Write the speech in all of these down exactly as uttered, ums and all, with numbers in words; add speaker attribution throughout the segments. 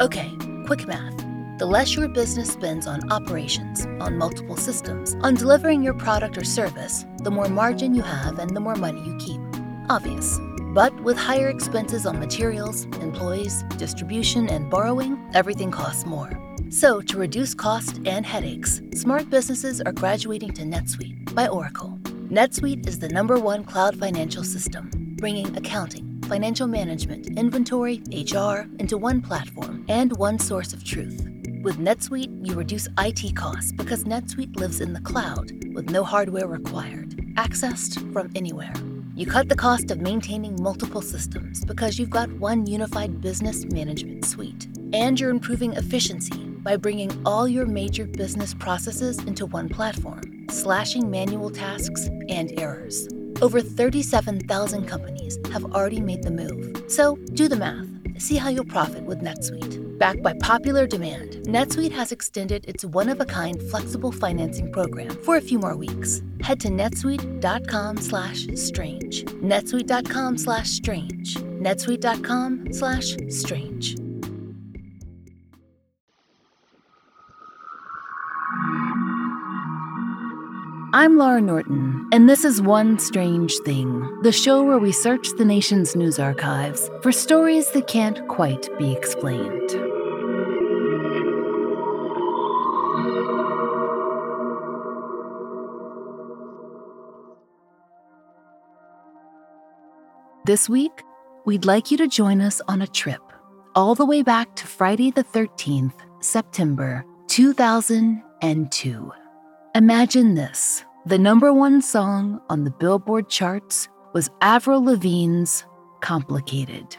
Speaker 1: Okay, quick math. The less your business spends on operations, on multiple systems, on delivering your product or service, the more margin you have and the more money you keep. Obvious. But with higher expenses on materials, employees, distribution, and borrowing, everything costs more. So to reduce cost and headaches, smart businesses are graduating to NetSuite by Oracle. NetSuite is the number one cloud financial system, bringing accounting, financial management, inventory, H R into one platform and one source of truth. With NetSuite, you reduce I T costs because NetSuite lives in the cloud with no hardware required, accessed from anywhere. You cut the cost of maintaining multiple systems because you've got one unified business management suite. And you're improving efficiency by bringing all your major business processes into one platform, slashing manual tasks and errors. Over thirty-seven thousand companies have already made the move. So do the math. See how you'll profit with NetSuite. Backed by popular demand, NetSuite has extended its one-of-a-kind flexible financing program for a few more weeks. Head to netsuite.com slash strange. netsuite.com slash strange. netsuite.com slash strange. I'm Laura Norton, and this is One Strange Thing, the show where we search the nation's news archives for stories that can't quite be explained. This week, we'd like you to join us on a trip all the way back to Friday the thirteenth, September two thousand two. Imagine this. The number one song on the Billboard charts was Avril Lavigne's Complicated.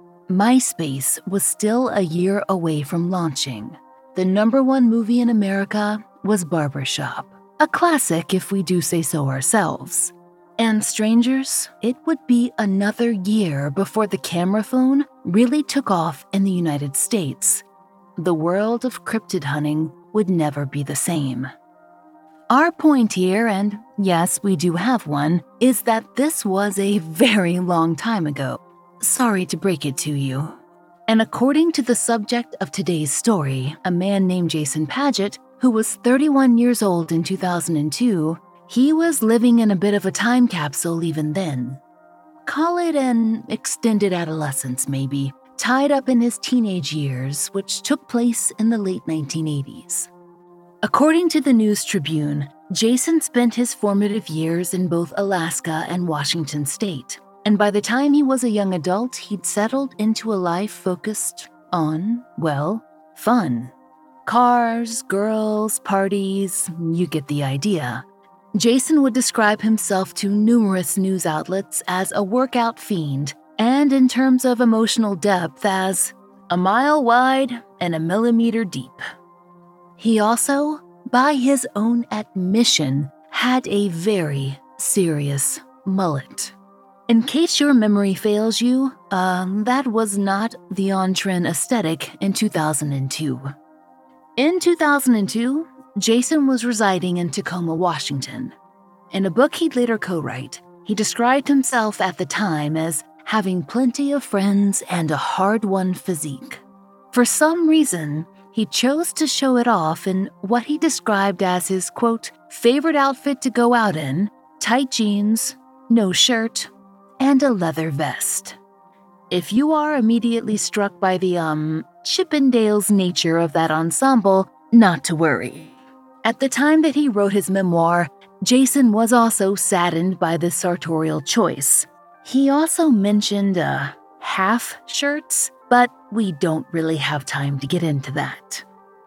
Speaker 1: MySpace was still a year away from launching. The number one movie in America was Barbershop, a classic if we do say so ourselves. And strangers, it would be another year before the camera phone really took off in the United States. The world of cryptid hunting would never be the same. Our point here, and yes, we do have one, is that this was a very long time ago. Sorry to break it to you. And according to the subject of today's story, a man named Jason Padgett, who was thirty-one years old in two thousand two, he was living in a bit of a time capsule even then. Call it an extended adolescence, maybe, tied up in his teenage years, which took place in the late nineteen eighties. According to the News Tribune, Jason spent his formative years in both Alaska and Washington state, and by the time he was a young adult, he'd settled into a life focused on, well, fun. Cars, girls, parties, you get the idea. Jason would describe himself to numerous news outlets as a workout fiend, and in terms of emotional depth as a mile wide and a millimeter deep. He also, by his own admission, had a very serious mullet. In case your memory fails you, um, that was not the on-trend aesthetic in two thousand two. In two thousand two, Jason was residing in Tacoma, Washington. In a book he'd later co-write, he described himself at the time as having plenty of friends and a hard-won physique. For some reason, he chose to show it off in what he described as his, quote, favorite outfit to go out in, tight jeans, no shirt, and a leather vest. If you are immediately struck by the, um, Chippendales nature of that ensemble, not to worry. At the time that he wrote his memoir, Jason was also saddened by this sartorial choice. He also mentioned, uh, half shirts, but we don't really have time to get into that.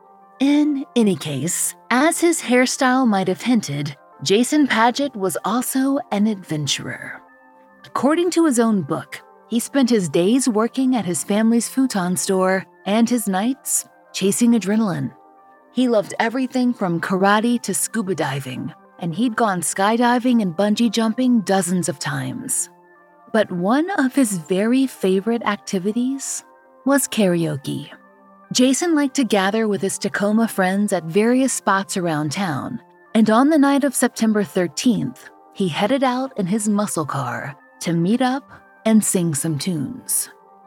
Speaker 1: In any case, as his hairstyle might have hinted, Jason Padgett was also an adventurer. According to his own book, he spent his days working at his family's futon store and his nights chasing adrenaline. He loved everything from karate to scuba diving, and he'd gone skydiving and bungee jumping dozens of times. But one of his very favorite activities was karaoke. Jason liked to gather with his Tacoma friends at various spots around town, and on the night of September thirteenth, he headed out in his muscle car to meet up and sing some tunes.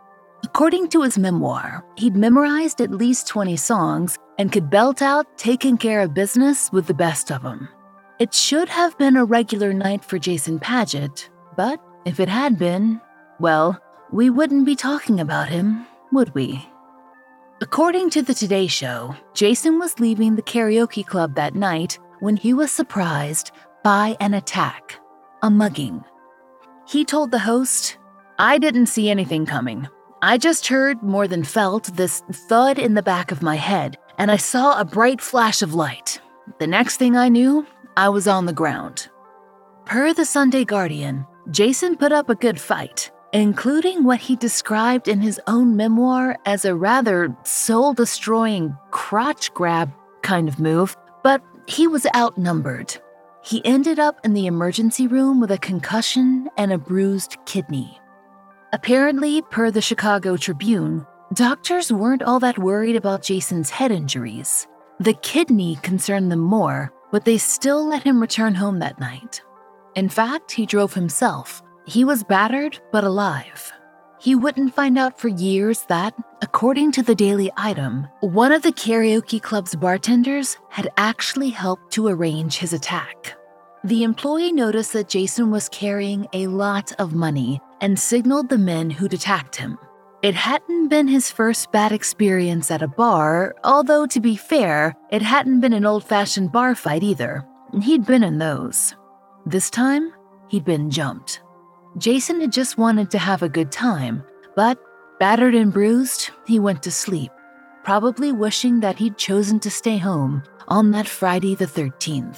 Speaker 1: According to his memoir, he'd memorized at least twenty songs and could belt out Taking Care of Business with the best of them. It should have been a regular night for Jason Paget, but if it had been, well, we wouldn't be talking about him, would we? According to the Today Show, Jason was leaving the karaoke club that night when he was surprised by an attack, a mugging. He told the host, "I didn't see anything coming. I just heard, more than felt, this thud in the back of my head, and I saw a bright flash of light. The next thing I knew, I was on the ground." Per the Sunday Guardian, Jason put up a good fight, including what he described in his own memoir as a rather soul-destroying crotch grab kind of move, but he was outnumbered. He ended up in the emergency room with a concussion and a bruised kidney. Apparently, per the Chicago Tribune, doctors weren't all that worried about Jason's head injuries. The kidney concerned them more, but they still let him return home that night. In fact, he drove himself. He was battered but alive. He wouldn't find out for years that, according to the Daily Item, one of the karaoke club's bartenders had actually helped to arrange his attack. The employee noticed that Jason was carrying a lot of money and signaled the men who'd attacked him. It hadn't been his first bad experience at a bar, although to be fair, it hadn't been an old-fashioned bar fight either. He'd been in those. This time, he'd been jumped. Jason had just wanted to have a good time, but battered and bruised, he went to sleep, probably wishing that he'd chosen to stay home on that Friday the thirteenth.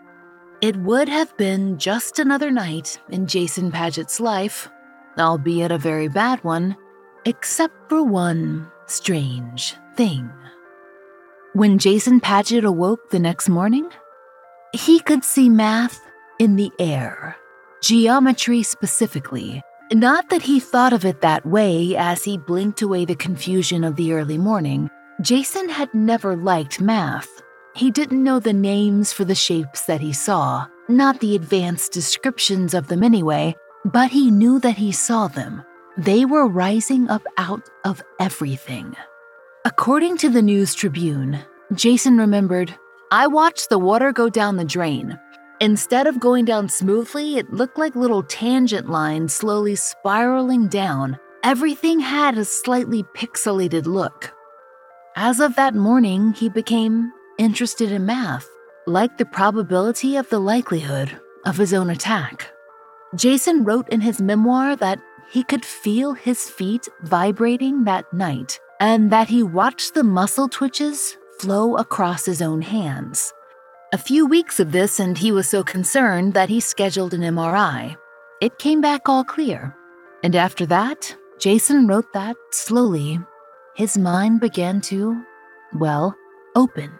Speaker 1: It would have been just another night in Jason Paget's life, albeit a very bad one, except for one strange thing. When Jason Paget awoke the next morning, he could see math in the air, geometry specifically. Not that he thought of it that way as he blinked away the confusion of the early morning. Jason had never liked math. He didn't know the names for the shapes that he saw, not the advanced descriptions of them anyway, but he knew that he saw them. They were rising up out of everything. According to the News Tribune, Jason remembered, "I watched the water go down the drain. Instead of going down smoothly, it looked like little tangent lines slowly spiraling down. Everything had a slightly pixelated look." As of that morning, he became interested in math, like the probability of the likelihood of his own attack. Jason wrote in his memoir that he could feel his feet vibrating that night, and that he watched the muscle twitches flow across his own hands. A few weeks of this, and he was so concerned that he scheduled an M R I. It came back all clear. And after that, Jason wrote that, slowly, his mind began to, well, open.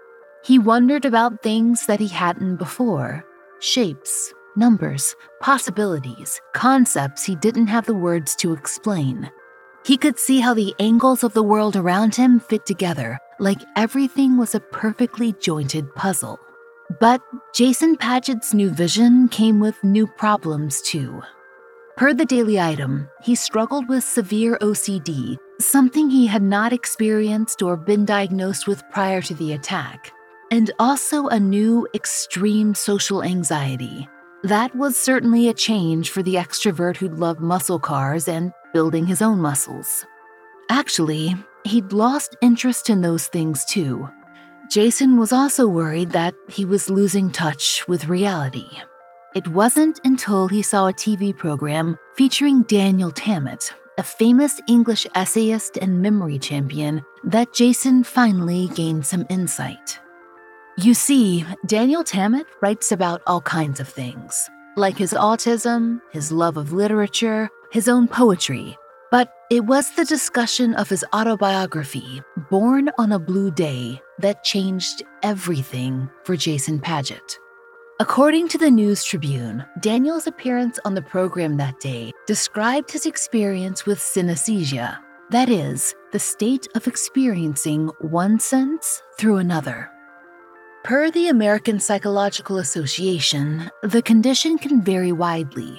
Speaker 1: He wondered about things that he hadn't before. Shapes, numbers, possibilities, concepts he didn't have the words to explain. He could see how the angles of the world around him fit together, like everything was a perfectly jointed puzzle. But Jason Paget's new vision came with new problems too. Per the Daily Item, he struggled with severe O C D, something he had not experienced or been diagnosed with prior to the attack, and also a new extreme social anxiety. That was certainly a change for the extrovert who'd loved muscle cars and building his own muscles. Actually, he'd lost interest in those things too. Jason was also worried that he was losing touch with reality. It wasn't until he saw a T V program featuring Daniel Tammet, a famous English essayist and memory champion, that Jason finally gained some insight. You see, Daniel Tammet writes about all kinds of things, like his autism, his love of literature, his own poetry. But it was the discussion of his autobiography, Born on a Blue Day, that changed everything for Jason Paget. According to the News Tribune, Daniel's appearance on the program that day described his experience with synesthesia, that is, the state of experiencing one sense through another. Per the American Psychological Association, the condition can vary widely.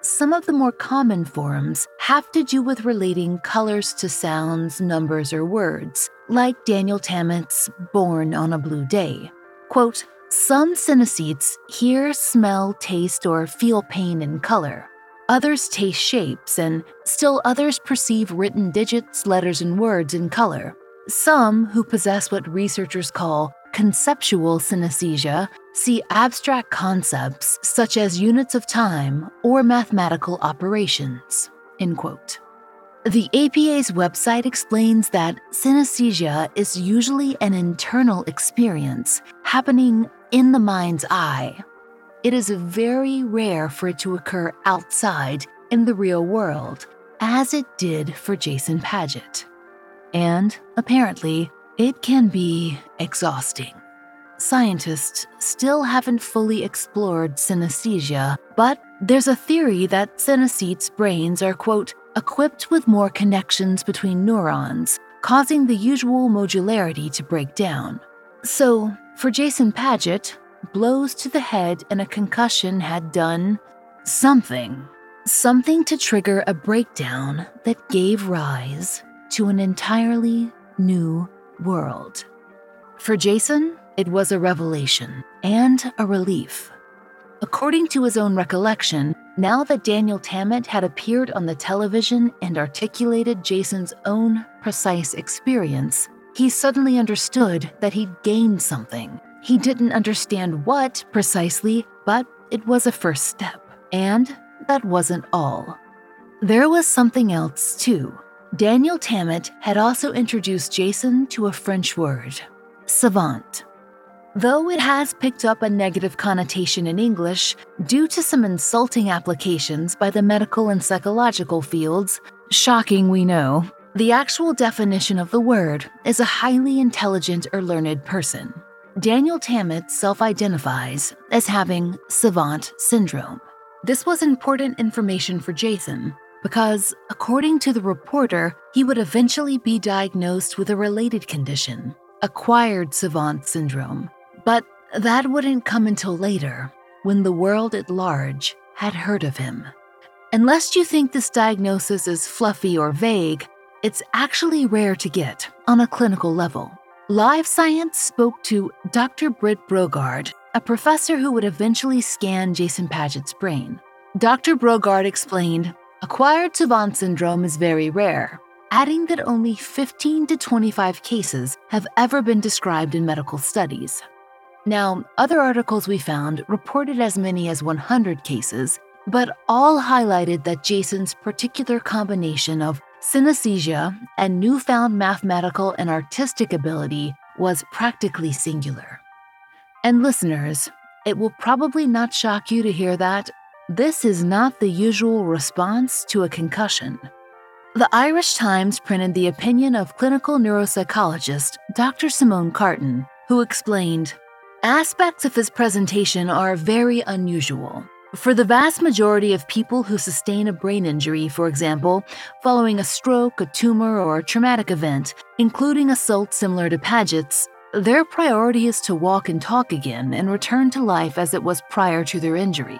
Speaker 1: some of the more common forms have to do with relating colors to sounds, numbers, or words, like Daniel Tammet's Born on a Blue Day. Quote, some synesthetes hear, smell, taste, or feel pain and color. Others taste shapes, and still others perceive written digits, letters, and words in color. Some, who possess what researchers call conceptual synesthesia, see abstract concepts such as units of time or mathematical operations. End quote. The A P A's website explains that synesthesia is usually an internal experience happening in the mind's eye. It is very rare for it to occur outside in the real world, as it did for Jason Paget. And, apparently, it can be exhausting. Scientists still haven't fully explored synesthesia, but there's a theory that synesthetes' brains are, quote, equipped with more connections between neurons, causing the usual modularity to break down. So, for Jason Paget, blows to the head and a concussion had done something. Something to trigger a breakdown that gave rise to an entirely new world. For Jason, it was a revelation and a relief. According to his own recollection, now that Daniel Tammet had appeared on the television and articulated Jason's own precise experience, he suddenly understood that he'd gained something. He didn't understand what precisely, but it was a first step. And that wasn't all. There was something else, too. Daniel Tammet had also introduced Jason to a French word, savant. Though it has picked up a negative connotation in English due to some insulting applications by the medical and psychological fields, shocking we know, the actual definition of the word is a highly intelligent or learned person. Daniel Tammet self-identifies as having savant syndrome. This was important information for Jason because, according to the reporter, he would eventually be diagnosed with a related condition, acquired savant syndrome. But that wouldn't come until later, when the world at large had heard of him. Unless you think this diagnosis is fluffy or vague, it's actually rare to get on a clinical level. Live Science spoke to Doctor Britt Brogard, a professor who would eventually scan Jason Paget's brain. Doctor Brogard explained, acquired savant syndrome is very rare, adding that only fifteen to twenty-five cases have ever been described in medical studies. Now, other articles we found reported as many as one hundred cases, but all highlighted that Jason's particular combination of synesthesia and newfound mathematical and artistic ability was practically singular. And listeners, it will probably not shock you to hear that this is not the usual response to a concussion. The Irish Times printed the opinion of clinical neuropsychologist Doctor Simone Carton, who explained, aspects of his presentation are very unusual. For the vast majority of people who sustain a brain injury, for example, following a stroke, a tumor, or a traumatic event, including assault similar to Paget's, their priority is to walk and talk again and return to life as it was prior to their injury.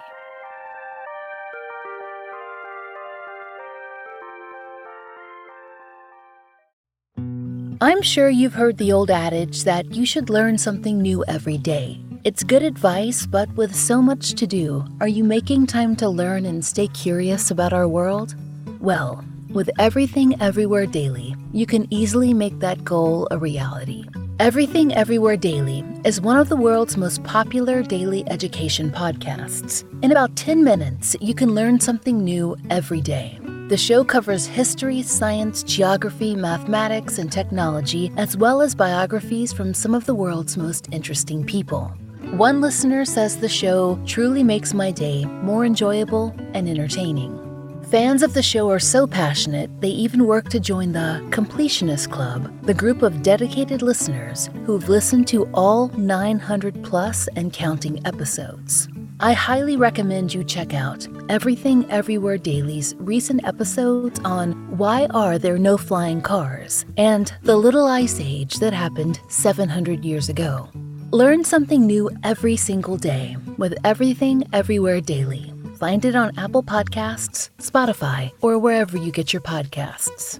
Speaker 1: I'm sure you've heard the old adage that you should learn something new every day. It's good advice, but with so much to do, are you making time to learn and stay curious about our world? Well, with Everything Everywhere Daily, you can easily make that goal a reality. Everything Everywhere Daily is one of the world's most popular daily education podcasts. In about ten minutes, you can learn something new every day. The show covers history, science, geography, mathematics, and technology, as well as biographies from some of the world's most interesting people. One listener says the show truly makes my day more enjoyable and entertaining. Fans of the show are so passionate, they even work to join the Completionist Club, the group of dedicated listeners who've listened to all nine hundred plus and counting episodes. I highly recommend you check out Everything Everywhere Daily's recent episodes on Why Are There No Flying Cars and the Little Ice Age that happened seven hundred years ago. Learn something new every single day with Everything Everywhere Daily. Find it on Apple Podcasts, Spotify, or wherever you get your podcasts.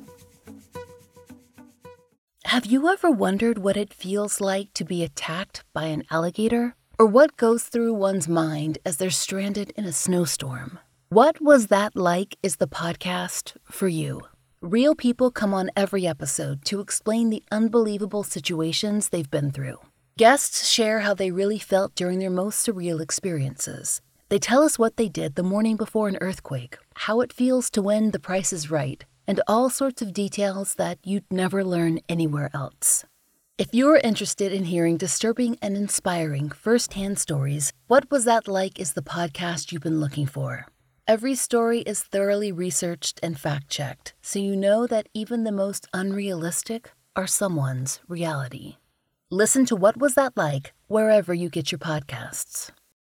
Speaker 1: Have you ever wondered what it feels like to be attacked by an alligator? Or what goes through one's mind as they're stranded in a snowstorm? What Was That Like is the podcast for you. Real people come on every episode to explain the unbelievable situations they've been through. Guests share how they really felt during their most surreal experiences. They tell us what they did the morning before an earthquake, how it feels to win The Price is Right, and all sorts of details that you'd never learn anywhere else. If you're interested in hearing disturbing and inspiring first-hand stories, What Was That Like is the podcast you've been looking for. Every story is thoroughly researched and fact-checked, so you know that even the most unrealistic are someone's reality. Listen to What Was That Like wherever you get your podcasts.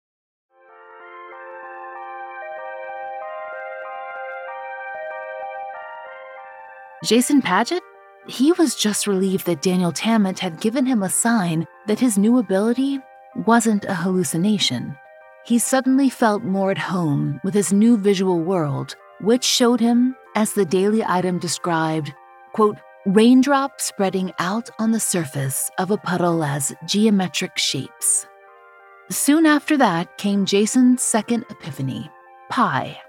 Speaker 1: Jason Paget? He was just relieved that Daniel Tammet had given him a sign that his new ability wasn't a hallucination. He suddenly felt more at home with his new visual world, which showed him, as the daily item described, quote, raindrops spreading out on the surface of a puddle as geometric shapes. Soon after that came Jason's second epiphany, pie.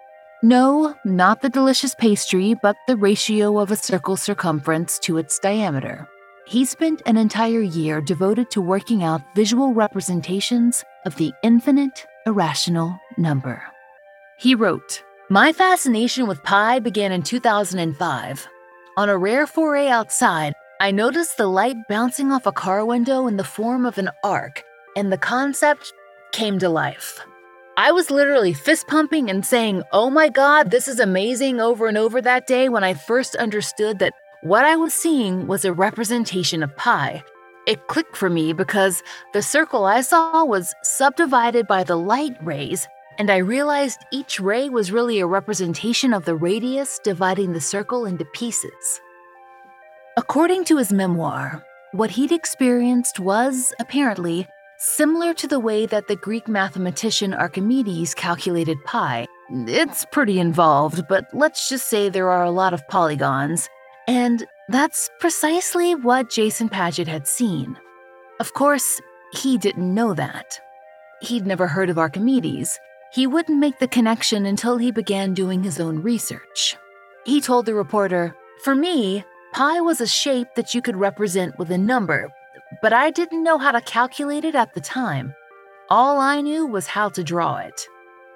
Speaker 1: No, not the delicious pastry, but the ratio of a circle's circumference to its diameter. He spent an entire year devoted to working out visual representations of the infinite irrational number. He wrote, "My fascination with pi began in two thousand five. On a rare foray outside, I noticed the light bouncing off a car window in the form of an arc, and the concept came to life. I was literally fist-pumping and saying, oh my God, this is amazing over and over that day when I first understood that what I was seeing was a representation of pi. It clicked for me because the circle I saw was subdivided by the light rays, and I realized each ray was really a representation of the radius dividing the circle into pieces." According to his memoir, what he'd experienced was, apparently, similar to the way that the Greek mathematician Archimedes calculated pi. It's pretty involved, but let's just say there are a lot of polygons. And that's precisely what Jason Paget had seen. Of course, he didn't know that. He'd never heard of Archimedes. He wouldn't make the connection until he began doing his own research. He told the reporter, "For me, pi was a shape that you could represent with a number, but I didn't know how to calculate it at the time. All I knew was how to draw it."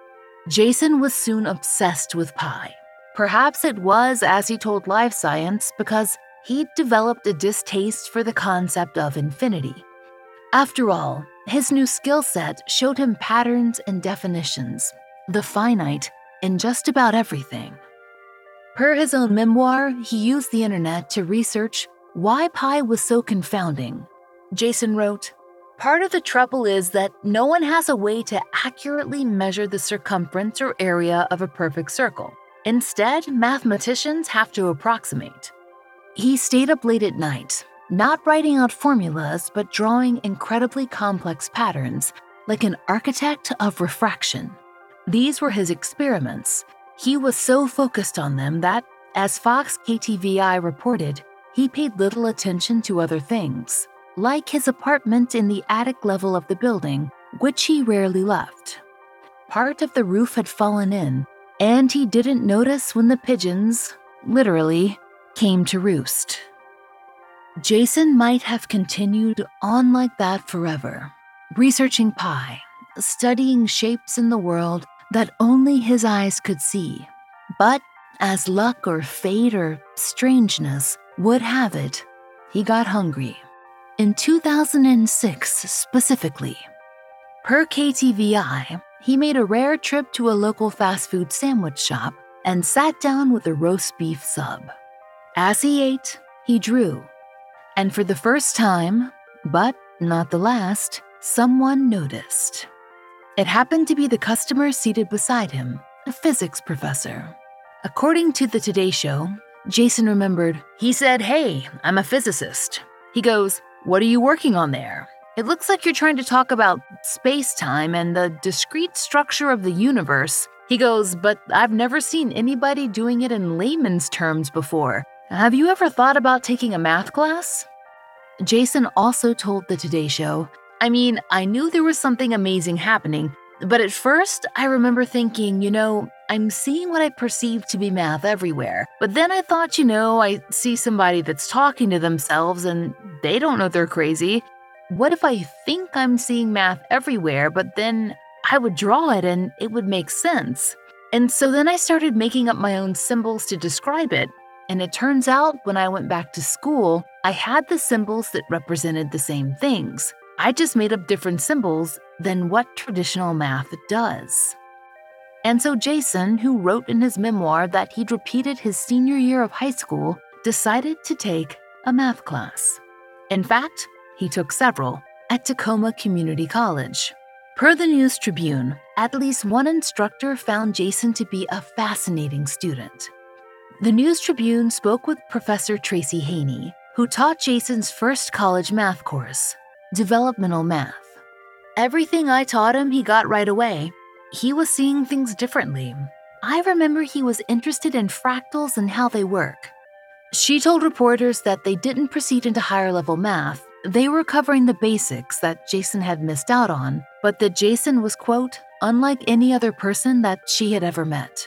Speaker 1: Jason was soon obsessed with pi. Perhaps it was, as he told Live Science, because he'd developed a distaste for the concept of infinity. After all, his new skill set showed him patterns and definitions, the finite, in just about everything. Per his own memoir, he used the internet to research why pi was so confounding. Jason wrote, "Part of the trouble is that no one has a way to accurately measure the circumference or area of a perfect circle. Instead, mathematicians have to approximate." He stayed up late at night, not writing out formulas, but drawing incredibly complex patterns, like an architect of refraction. These were his experiments. He was so focused on them that, as Fox K T V I reported, he paid little attention to other things, like his apartment in the attic level of the building, which he rarely left. Part of the roof had fallen in, and he didn't notice when the pigeons, literally, came to roost. Jason might have continued on like that forever, researching pi, studying shapes in the world that only his eyes could see. But as luck or fate or strangeness would have it, he got hungry. In two thousand six specifically. Per K T V I, he made a rare trip to a local fast food sandwich shop and sat down with a roast beef sub. As he ate, he drew. And for the first time, but not the last, someone noticed. It happened to be the customer seated beside him, a physics professor. According to the Today Show, Jason remembered, he said, "Hey, I'm a physicist." He goes, "What are you working on there?" It looks like you're trying to talk about space-time and the discrete structure of the universe." He goes, "But I've never seen anybody doing it in layman's terms before. Have you ever thought about taking a math class?" Jason also told the Today Show, "I mean, I knew there was something amazing happening, but at first I remember thinking, you know, I'm seeing what I perceive to be math everywhere. But then I thought, you know, I see somebody that's talking to themselves and they don't know they're crazy. What if I think I'm seeing math everywhere, but then I would draw it and it would make sense? And so then I started making up my own symbols to describe it. And it turns out when I went back to school, I had the symbols that represented the same things. I just made up different symbols than what traditional math does." And so Jason, who wrote in his memoir that he'd repeated his senior year of high school, decided to take a math class. In fact, he took several at Tacoma Community College. Per the News Tribune, at least one instructor found Jason to be a fascinating student. The News Tribune spoke with Professor Tracy Haney, who taught Jason's first college math course, developmental math. "Everything I taught him, he got right away. He was seeing things differently. I remember he was interested in fractals and how they work." She told reporters that they didn't proceed into higher-level math. They were covering the basics that Jason had missed out on, but that Jason was, quote, "unlike any other person that she had ever met."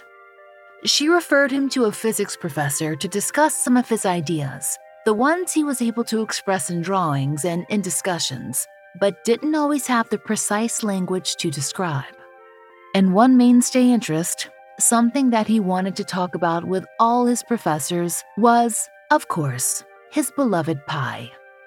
Speaker 1: She referred him to a physics professor to discuss some of his ideas, the ones he was able to express in drawings and in discussions, but didn't always have the precise language to describe. And one mainstay interest, something that he wanted to talk about with all his professors, was, of course, his beloved pie.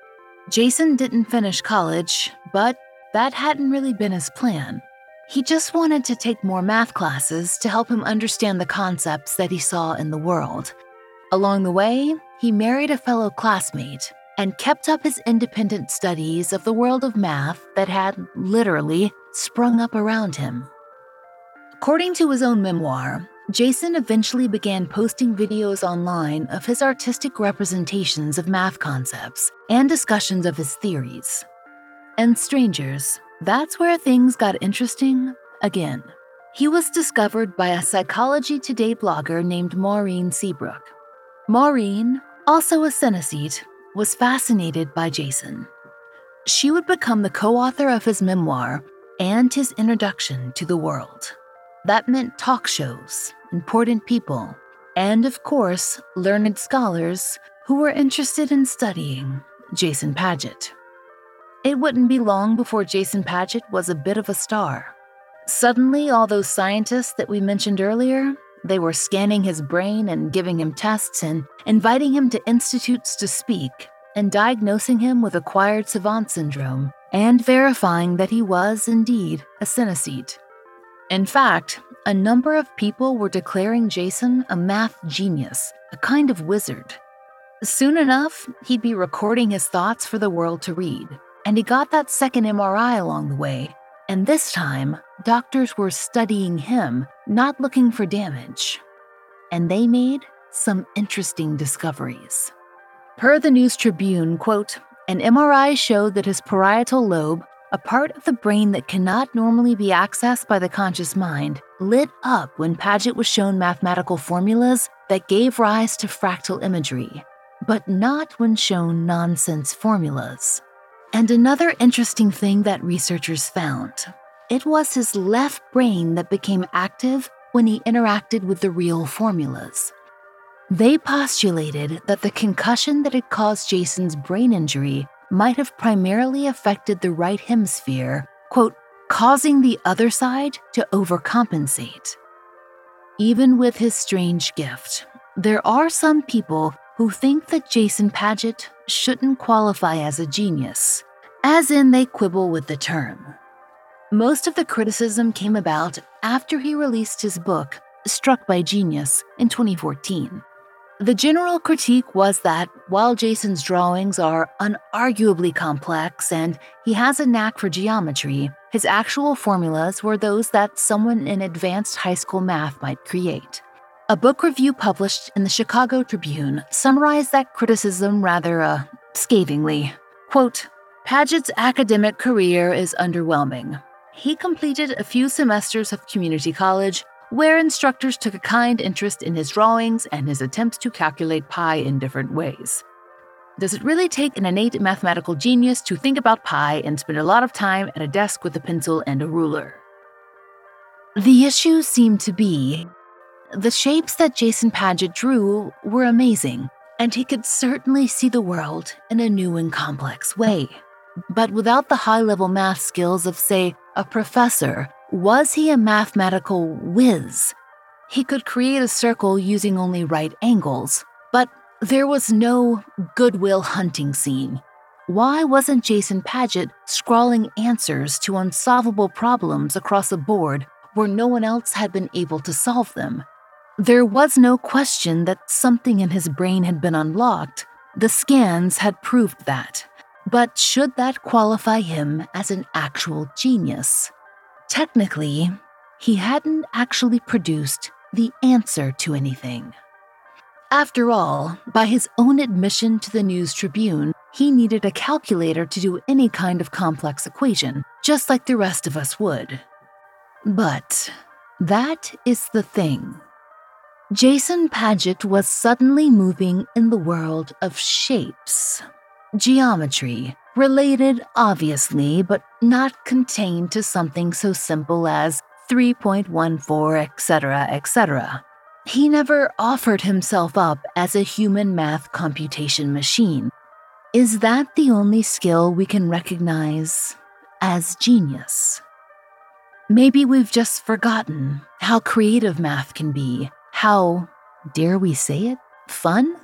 Speaker 1: Jason didn't finish college, but that hadn't really been his plan. He just wanted to take more math classes to help him understand the concepts that he saw in the world. Along the way, he married a fellow classmate and kept up his independent studies of the world of math that had, literally, sprung up around him. According to his own memoir, Jason eventually began posting videos online of his artistic representations of math concepts and discussions of his theories. And strangers, that's where things got interesting again. He was discovered by a Psychology Today blogger named Maureen Seabrook. Maureen, also a synesthete, was fascinated by Jason. She would become the co-author of his memoir and his introduction to the world. That meant talk shows, important people, and of course, learned scholars who were interested in studying Jason Padgett. It wouldn't be long before Jason Padgett was a bit of a star. Suddenly, all those scientists that we mentioned earlier, they were scanning his brain and giving him tests and inviting him to institutes to speak and diagnosing him with acquired savant syndrome and verifying that he was indeed a synesthete. In fact, a number of people were declaring Jason a math genius, a kind of wizard. Soon enough, he'd be recording his thoughts for the world to read, and he got that second M R I along the way. And this time, doctors were studying him, not looking for damage. And they made some interesting discoveries. Per the News Tribune, quote, "An M R I showed that his parietal lobe, a part of the brain that cannot normally be accessed by the conscious mind, lit up when Padgett was shown mathematical formulas that gave rise to fractal imagery, but not when shown nonsense formulas." And another interesting thing that researchers found, it was his left brain that became active when he interacted with the real formulas. They postulated that the concussion that had caused Jason's brain injury might have primarily affected the right hemisphere, quote, causing the other side to overcompensate. Even with his strange gift, there are some people who think that Jason Padgett shouldn't qualify as a genius, as in they quibble with the term. Most of the criticism came about after he released his book, Struck by Genius, in twenty fourteen. The general critique was that while Jason's drawings are unarguably complex and he has a knack for geometry, his actual formulas were those that someone in advanced high school math might create. A book review published in the Chicago Tribune summarized that criticism rather, uh, scathingly. Quote, Paget's academic career is underwhelming. He completed a few semesters of community college, where instructors took a kind interest in his drawings and his attempts to calculate pi in different ways. Does it really take an innate mathematical genius to think about pi and spend a lot of time at a desk with a pencil and a ruler? The issue seemed to be, the shapes that Jason Paget drew were amazing, and he could certainly see the world in a new and complex way. But without the high-level math skills of, say, a professor, was he a mathematical whiz? He could create a circle using only right angles, but there was no Goodwill Hunting scene. Why wasn't Jason Paget scrawling answers to unsolvable problems across a board where no one else had been able to solve them? There was no question that something in his brain had been unlocked. The scans had proved that. But should that qualify him as an actual genius? Technically, he hadn't actually produced the answer to anything. After all, by his own admission to the News Tribune, he needed a calculator to do any kind of complex equation, just like the rest of us would. But that is the thing. Jason Paget was suddenly moving in the world of shapes. Geometry, related obviously, but not contained to something so simple as three point one four, et cetera, et cetera. He never offered himself up as a human math computation machine. Is that the only skill we can recognize as genius? Maybe we've just forgotten how creative math can be, how, dare we say it, fun?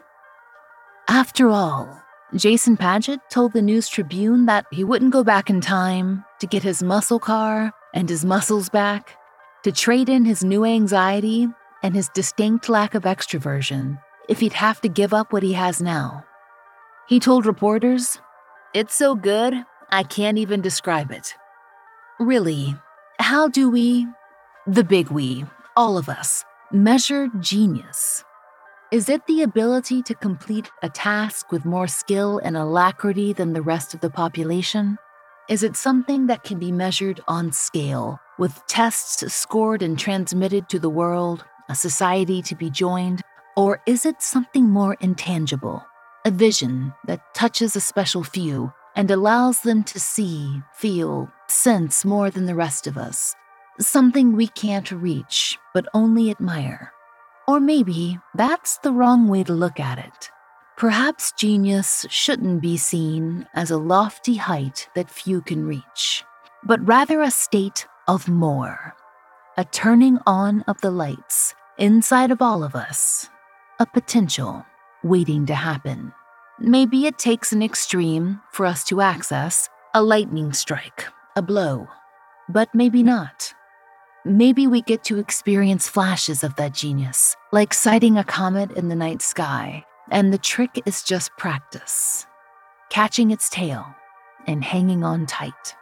Speaker 1: After all, Jason Paget told the News Tribune that he wouldn't go back in time to get his muscle car and his muscles back, to trade in his new anxiety and his distinct lack of extroversion if he'd have to give up what he has now. He told reporters, "It's so good, I can't even describe it." Really, how do we, the big we, all of us, measure genius? Is it the ability to complete a task with more skill and alacrity than the rest of the population? Is it something that can be measured on scale, with tests scored and transmitted to the world, a society to be joined? Or is it something more intangible, a vision that touches a special few and allows them to see, feel, sense more than the rest of us? Something we can't reach, but only admire. Or maybe that's the wrong way to look at it. Perhaps genius shouldn't be seen as a lofty height that few can reach, but rather a state of more, a turning on of the lights inside of all of us, a potential waiting to happen. Maybe it takes an extreme for us to access, a lightning strike, a blow, but maybe not. Maybe we get to experience flashes of that genius, like sighting a comet in the night sky, and the trick is just practice, catching its tail and hanging on tight.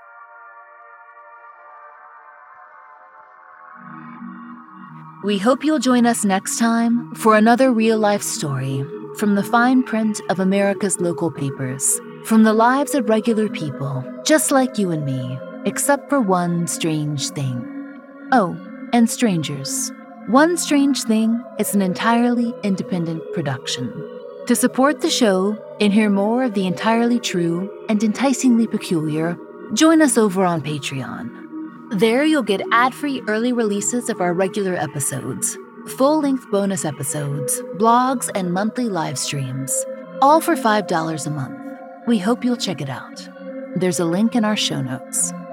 Speaker 1: We hope you'll join us next time for another real-life story from the fine print of America's local papers, from the lives of regular people, just like you and me, except for one strange thing. Oh, and strangers. One Strange Thing is an entirely independent production. To support the show and hear more of the entirely true and enticingly peculiar, join us over on Patreon. There you'll get ad-free early releases of our regular episodes, full-length bonus episodes, blogs, and monthly live streams, all for five dollars a month. We hope you'll check it out. There's a link in our show notes.